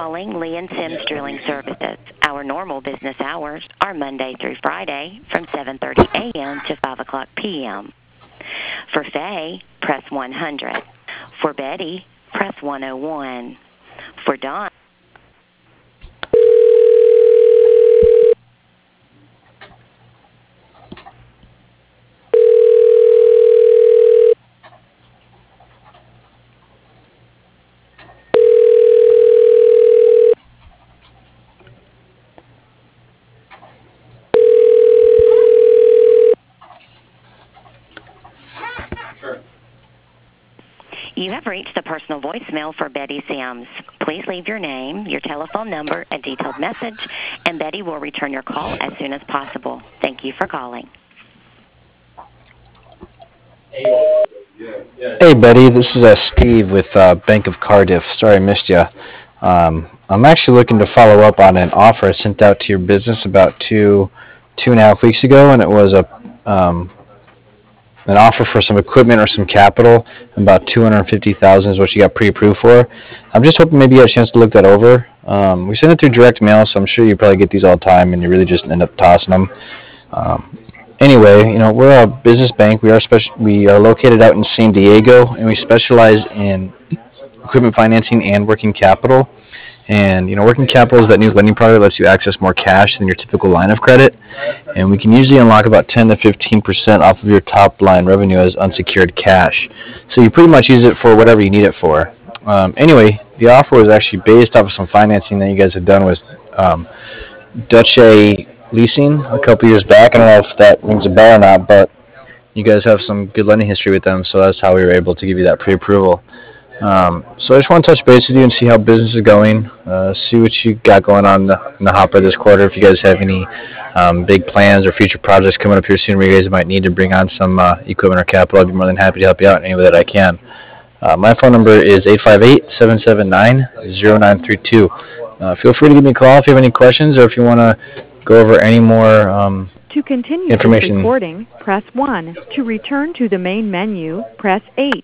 calling Lee and Sims Drilling Services. Our normal business hours are Monday through Friday from 7:30 a.m. to 5 o'clock p.m. For Faye, press 100. For Betty, press 101. For Don. You have reached the personal voicemail for Betty Sims. Please leave your name, your telephone number, a detailed message, and Betty will return your call as soon as possible. Thank you for calling. Hey, Betty, this is Steve with Bank of Cardiff. Sorry I missed you. I'm actually looking to follow up on an offer I sent out to your business about two and a half weeks ago, and it was an offer for some equipment or some capital. About 250,000 is what you got pre-approved for. I'm just hoping maybe you had a chance to look that over. We send it through direct mail, so I'm sure you probably get these all the time, and you really just end up tossing them. Anyway, we're a business bank. We are located out in San Diego, and we specialize in equipment financing and working capital. And working capital is that new lending product that lets you access more cash than your typical line of credit. And we can usually unlock about 10 to 15% off of your top line revenue as unsecured cash. So you pretty much use it for whatever you need it for. Anyway, the offer was actually based off of some financing that you guys had done with Dutch Leasing a couple years back. I don't know if that rings a bell or not, but you guys have some good lending history with them, so that's how we were able to give you that pre-approval. So I just want to touch base with you and see how business is going, see what you got going on in the hopper this quarter. If you guys have any big plans or future projects coming up here soon where you guys might need to bring on some equipment or capital, I'd be more than happy to help you out in any way that I can. My phone number is 858-779-0932. Feel free to give me a call if you have any questions or if you want to go over any more to continue information. This recording, press 1. To return to the main menu, press 8.